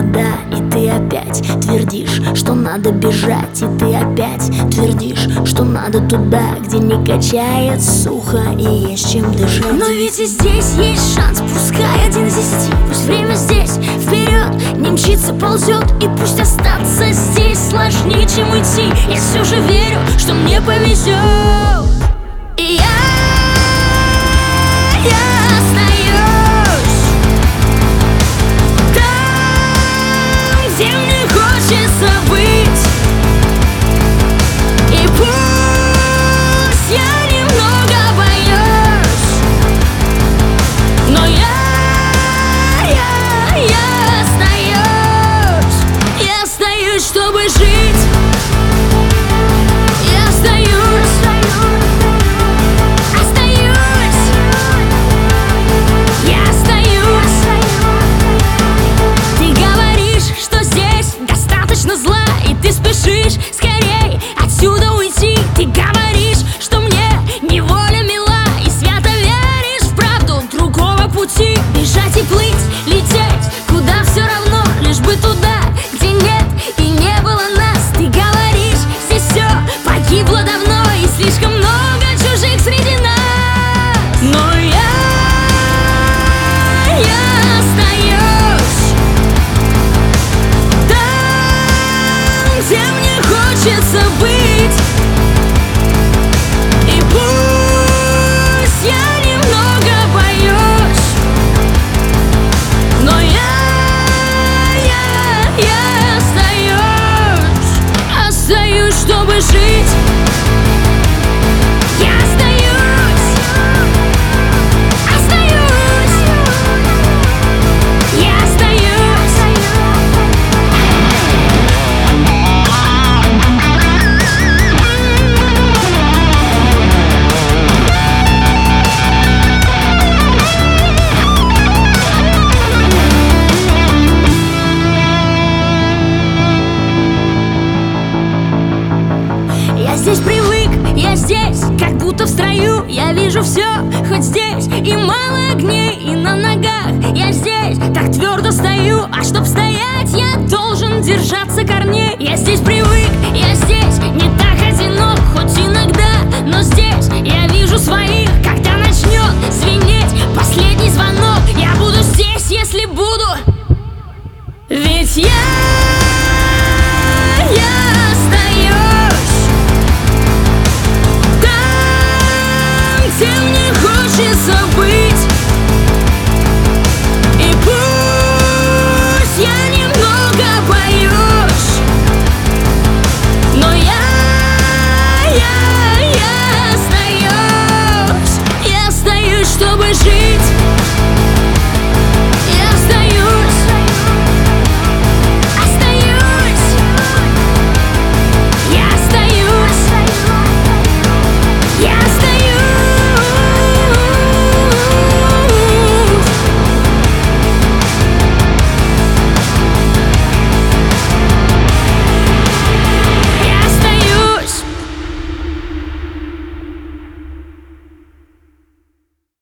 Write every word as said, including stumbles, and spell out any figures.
вода, и ты опять твердишь, что надо бежать. И ты опять твердишь, что надо туда, где не качает сухо и есть чем дышать. Но ведь и здесь есть шанс, пускай один из десяти. Пусть время здесь вперед не мчится, ползет. И пусть остаться здесь сложнее, чем уйти. Я все же верю, что мне повезет. И я, я остаюсь там, где мне хочется быть. И пусть я немного боюсь, но я, я, я остаюсь. Я остаюсь, чтобы жить. Я остаюсь, остаюсь. Я остаюсь. Ты говоришь, что здесь достаточно зла, и ты спешишь скорей отсюда уйти. Ты говоришь, что мне неволя мила, и свято веришь в правду другого пути. Бежать и плыть, лететь, куда все равно, лишь бы туда, где нет и не было нас. Ты говоришь, здесь все погибло давно, и слишком много чужих среди нас. Но я, я остаюсь там, где мне хочется быть. И пусть я немного боюсь, но я, я, я остаюсь. Остаюсь, чтобы жить. Я остаюсь, остаюсь. Я остаюсь. Я здесь привык, я здесь, как будто в строю. Я вижу все, хоть здесь и мало огней, и на ногах я здесь так твердо стою. А чтоб стоять, я должен держаться корней. Я здесь привык, я здесь